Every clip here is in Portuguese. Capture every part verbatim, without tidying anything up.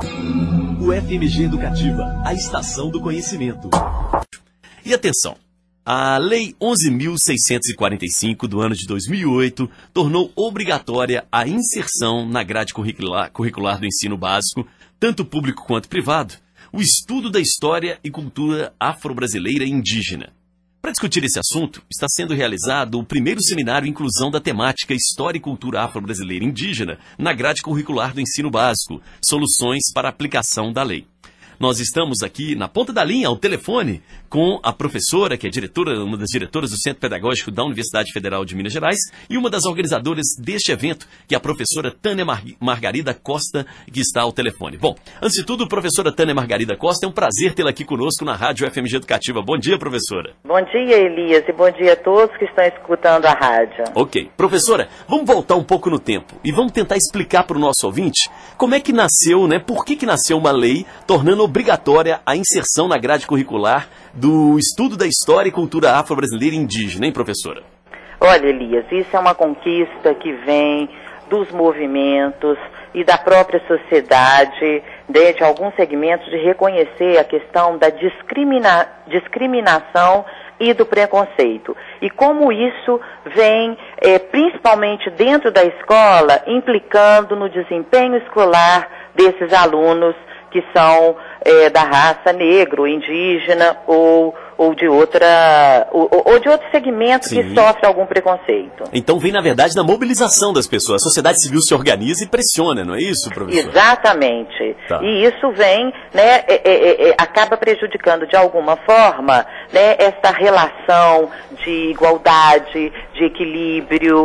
O F M G Educativa, a estação do conhecimento. E atenção, a Lei onze mil seiscentos e quarenta e cinco do ano de dois mil e oito tornou obrigatória a inserção na grade curricular, curricular do ensino básico, tanto público quanto privado, o estudo da história e cultura afro-brasileira e indígena. Para discutir esse assunto, está sendo realizado o primeiro seminário Inclusão da temática História e Cultura Afro-Brasileira e Indígena na grade curricular do ensino básico, soluções para a aplicação da lei. Nós estamos aqui na ponta da linha, ao telefone, com a professora, que é diretora, uma das diretoras do Centro Pedagógico da Universidade Federal de Minas Gerais, e uma das organizadoras deste evento, que é a professora Tânia Mar Margarida Costa, que está ao telefone. Bom, antes de tudo, professora Tânia Margarida Costa, é um prazer tê-la aqui conosco na Rádio F M G Educativa. Bom dia, professora. Bom dia, Elias, e bom dia a todos que estão escutando a rádio. Ok. Professora, vamos voltar um pouco no tempo e vamos tentar explicar para o nosso ouvinte como é que nasceu, né, por que que nasceu uma lei tornando obrigatória a inserção na grade curricular do estudo da história e cultura afro-brasileira e indígena, hein, professora? Olha, Elias, isso é uma conquista que vem dos movimentos e da própria sociedade, de, de alguns segmentos, de reconhecer a questão da discrimina, discriminação e do preconceito. E como isso vem, é, principalmente dentro da escola, implicando no desempenho escolar desses alunos que são é, da raça negro, indígena ou, ou de outra ou, ou de outro segmento Sim. que sofre algum preconceito. Então vem, na verdade, da mobilização das pessoas. A sociedade civil se organiza e pressiona, não é isso, professor? Exatamente. Tá. E isso vem, né, é, é, é, acaba prejudicando de alguma forma, né, essa relação de igualdade, de equilíbrio,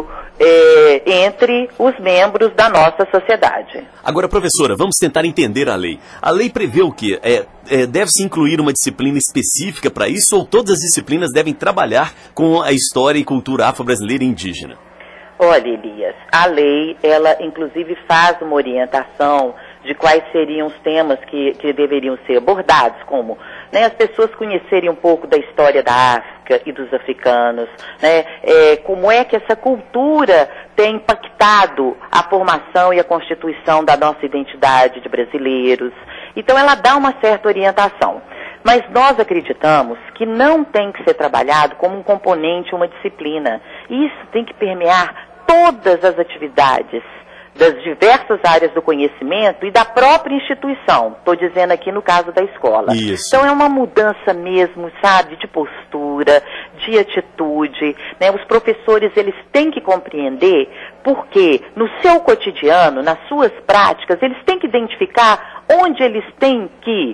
É, entre os membros da nossa sociedade. Agora, professora, vamos tentar entender a lei. A lei prevê o quê? É, é, deve-se incluir uma disciplina específica para isso ou todas as disciplinas devem trabalhar com a história e cultura afro-brasileira e indígena? Olha, Elias, a lei, ela inclusive faz uma orientação de quais seriam os temas que, que deveriam ser abordados, como, né, as pessoas conhecerem um pouco da história da África e dos africanos, né, é, como é que essa cultura tem impactado a formação e a constituição da nossa identidade de brasileiros. Então ela dá uma certa orientação. Mas nós acreditamos que não tem que ser trabalhado como um componente, uma disciplina. Isso tem que permear todas as atividades das diversas áreas do conhecimento e da própria instituição. Estou dizendo aqui no caso da escola. Isso. Então é uma mudança mesmo, sabe, de postura, de atitude, né? Os professores, eles têm que compreender porque no seu cotidiano, nas suas práticas, eles têm que identificar onde eles têm que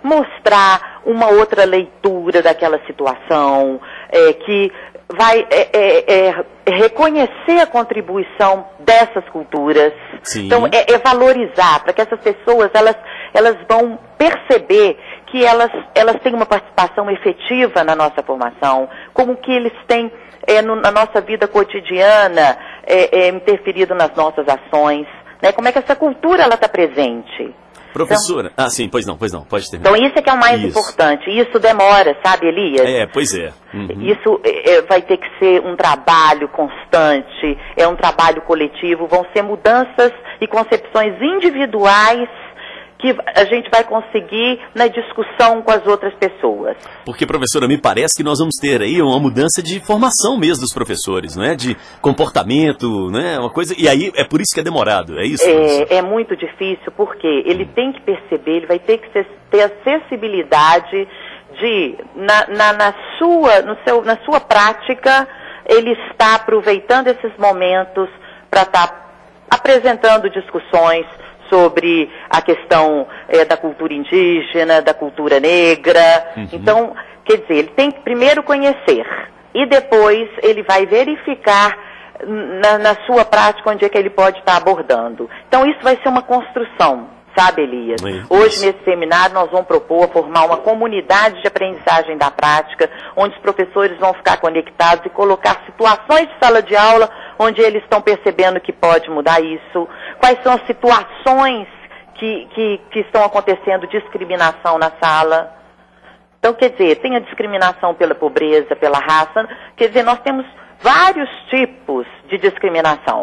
mostrar uma outra leitura daquela situação, é, que vai é, é, é, reconhecer a contribuição dessas culturas. Sim. Então, é, é valorizar, para que essas pessoas, elas, elas vão perceber que elas, elas têm uma participação efetiva na nossa formação, como que eles têm é, no, na nossa vida cotidiana é, é, interferido nas nossas ações, né? Como é que essa cultura ela está presente. Professora, então, ah sim, pois não, pois não, pode terminar. Então isso é que é o mais isso. importante, isso demora, sabe, Elias? É, pois é. Uhum. Isso é, vai ter que ser um trabalho constante, é um trabalho coletivo, vão ser mudanças e concepções individuais que a gente vai conseguir na discussão com as outras pessoas. Porque, professora, me parece que nós vamos ter aí uma mudança de formação mesmo dos professores, não é? De comportamento, né? Uma coisa. E aí é por isso que é demorado, é isso? É, é muito difícil, porque ele hum. tem que perceber, ele vai ter que ter a sensibilidade de, na, na, na, sua, no seu, na sua prática, ele está aproveitando esses momentos para estar apresentando discussões sobre a questão é, da cultura indígena, da cultura negra. Uhum. Então, quer dizer, ele tem que primeiro conhecer e depois ele vai verificar na, na sua prática onde é que ele pode estar abordando. Então, isso vai ser uma construção, sabe, Elias? Isso. Hoje, nesse seminário, nós vamos propor formar uma comunidade de aprendizagem da prática, onde os professores vão ficar conectados e colocar situações de sala de aula onde eles estão percebendo que pode mudar isso, quais são as situações que, que, que estão acontecendo discriminação na sala. Então, quer dizer, tem a discriminação pela pobreza, pela raça, quer dizer, nós temos vários tipos de discriminação.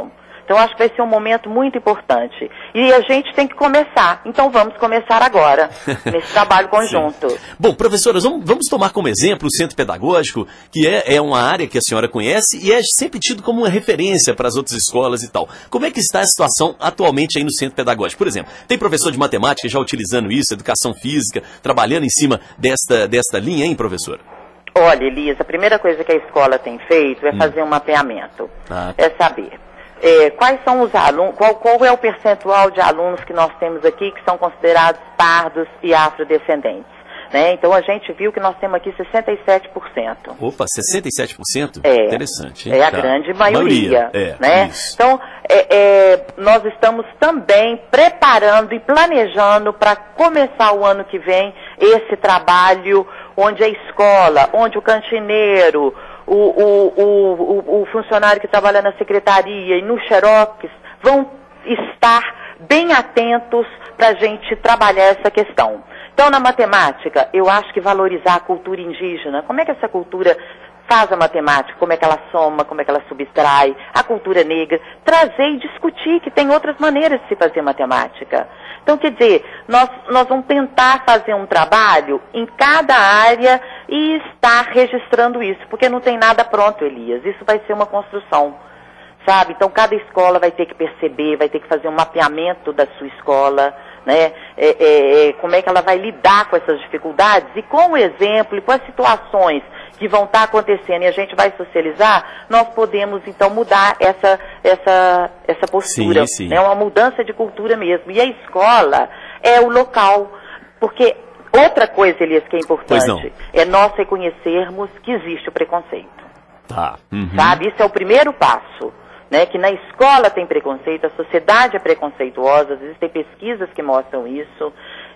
Então, acho que vai ser um momento muito importante. E a gente tem que começar. Então, vamos começar agora, nesse trabalho conjunto. Bom, professoras, vamos, vamos tomar como exemplo o Centro Pedagógico, que é, é uma área que a senhora conhece e é sempre tido como uma referência para as outras escolas e tal. Como é que está a situação atualmente aí no Centro Pedagógico? Por exemplo, tem professor de matemática já utilizando isso, educação física, trabalhando em cima desta, desta linha, hein, professora? Olha, Elisa, a primeira coisa que a escola tem feito é hum. fazer um mapeamento. Ah. É saber é, quais são os alunos, qual, qual é o percentual de alunos que nós temos aqui que são considerados pardos e afrodescendentes. Né? Então, a gente viu que nós temos aqui sessenta e sete por cento. Opa, sessenta e sete por cento? É, interessante. Hein? É a tá. grande maioria. maioria é, né? Isso. Então, é, é, nós estamos também preparando e planejando para começar o ano que vem esse trabalho onde a escola, onde o cantineiro, o, o, o, o, o funcionário que trabalha na secretaria e no Xerox vão estar bem atentos para a gente trabalhar essa questão. Então, na matemática, eu acho que valorizar a cultura indígena, como é que essa cultura faz a matemática, como é que ela soma, como é que ela subtrai, a cultura negra, trazer e discutir que tem outras maneiras de se fazer matemática. Então, quer dizer, nós, nós vamos tentar fazer um trabalho em cada área e estar registrando isso, porque não tem nada pronto, Elias, isso vai ser uma construção, sabe? Então, cada escola vai ter que perceber, vai ter que fazer um mapeamento da sua escola, né? É, é, é, como é que ela vai lidar com essas dificuldades e com o exemplo e com as situações que vão estar acontecendo e a gente vai socializar, nós podemos então mudar essa, essa, essa postura. Sim, sim. É uma mudança de cultura mesmo. E a escola é o local, porque outra coisa, Elias, que é importante, é nós reconhecermos que existe o preconceito. Tá. Uhum. Sabe? Isso é o primeiro passo. Né, que na escola tem preconceito, a sociedade é preconceituosa, existem pesquisas que mostram isso,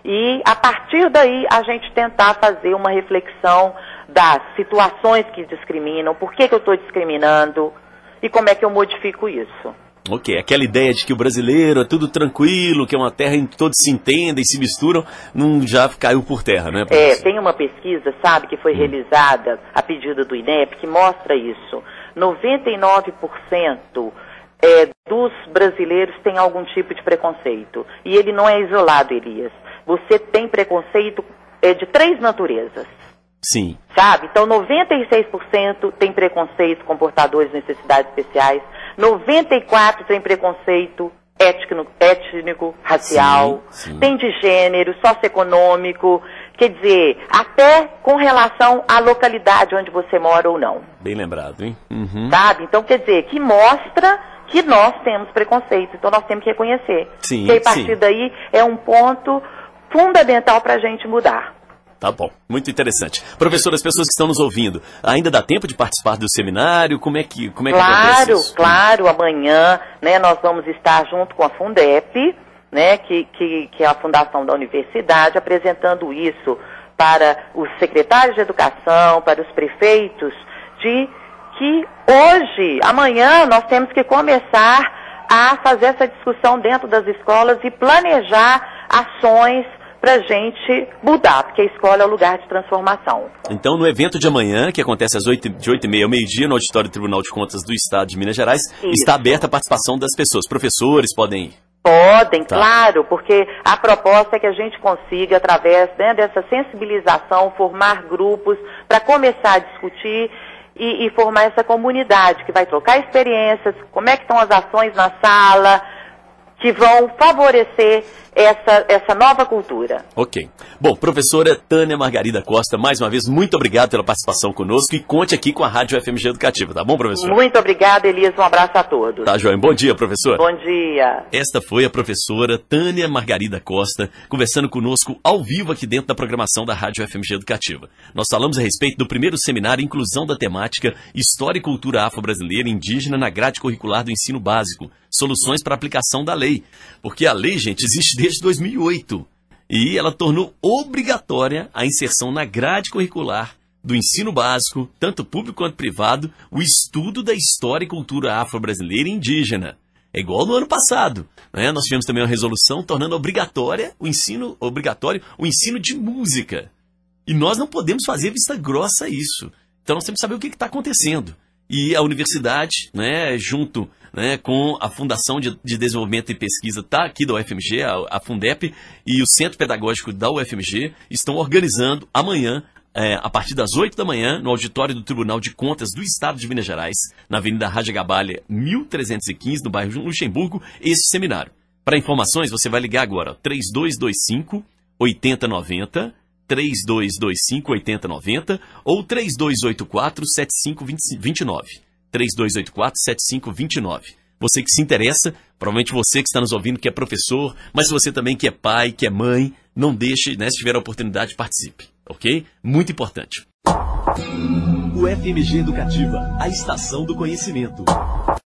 e a partir daí a gente tentar fazer uma reflexão das situações que discriminam, por que, que eu estou discriminando e como é que eu modifico isso. Ok, aquela ideia de que o brasileiro é tudo tranquilo, que é uma terra em que todos se entendem, se misturam, não já caiu por terra, né? É, tem uma pesquisa, sabe, que foi hum. realizada a pedido do I N E P, que mostra isso. noventa e nove por cento é, dos brasileiros têm algum tipo de preconceito. E ele não é isolado, Elias. Você tem preconceito é, de três naturezas. Sim. Sabe? Então, noventa e seis por cento tem preconceito com portadores de necessidades especiais. noventa e quatro por cento tem preconceito étnico, étnico racial. Sim, sim. Tem de gênero, socioeconômico. Quer dizer, até com relação à localidade onde você mora ou não. Bem lembrado, hein? Uhum. Sabe? Então, quer dizer, que mostra que nós temos preconceito. Então, nós temos que reconhecer. Sim, que a partir sim. daí é um ponto fundamental para a gente mudar. Tá bom, muito interessante. Professor, as pessoas que estão nos ouvindo, ainda dá tempo de participar do seminário? Como é que, como é que acontece isso? Claro, claro. Amanhã, né, nós vamos estar junto com a Fundep, né, que, que, que é a fundação da universidade, apresentando isso para os secretários de educação, para os prefeitos, de que hoje, amanhã, nós temos que começar a fazer essa discussão dentro das escolas e planejar ações para a gente mudar, porque a escola é o lugar de transformação. Então, no evento de amanhã, que acontece às oito, de oito e meia ao meio-dia, no auditório do Tribunal de Contas do Estado de Minas Gerais, Isso. está aberta a participação das pessoas. Professores podem ir? Podem, tá. claro, porque a proposta é que a gente consiga, através, né, dessa sensibilização, formar grupos para começar a discutir e, e formar essa comunidade que vai trocar experiências, como é que estão as ações na sala, que vão favorecer essa, essa nova cultura. Ok. Bom, professora Tânia Margarida Costa, mais uma vez, muito obrigado pela participação conosco e conte aqui com a Rádio F M G Educativa, tá bom, professor? Muito obrigada, Elias, um abraço a todos. Tá, joia. Bom dia, professor. Bom dia. Esta foi a professora Tânia Margarida Costa, conversando conosco ao vivo aqui dentro da programação da Rádio F M G Educativa. Nós falamos a respeito do primeiro seminário Inclusão da Temática História e Cultura Afro-Brasileira e Indígena na grade curricular do ensino básico. Soluções para a aplicação da lei. Porque a lei, gente, existe desde dois mil e oito. E ela tornou obrigatória a inserção na grade curricular do ensino básico, tanto público quanto privado, o estudo da história e cultura afro-brasileira e indígena. É igual no ano passado, né? Nós tivemos também uma resolução tornando obrigatória o ensino, obrigatório o ensino de música. E nós não podemos fazer vista grossa a isso. Então nós temos que saber o que está acontecendo. e a universidade, né, junto, né, com a Fundação de, de Desenvolvimento e Pesquisa tá aqui da U F M G, a, a Fundep, e o Centro Pedagógico da U F M G estão organizando amanhã, é, a partir das oito da manhã, no auditório do Tribunal de Contas do Estado de Minas Gerais, na Avenida Raja Gabalha, mil trezentos e quinze, no bairro Luxemburgo, esse seminário. Para informações, você vai ligar agora, três dois dois cinco, oito zero nove zero, três dois dois cinco, oito zero nove zero ou três dois oito quatro, sete cinco dois nove. três dois oito quatro, sete cinco dois nove. Você que se interessa, provavelmente você que está nos ouvindo que é professor, mas você também que é pai, que é mãe, não deixe, né, se tiver a oportunidade, participe, ok? Muito importante. U F M G Educativa, a estação do conhecimento.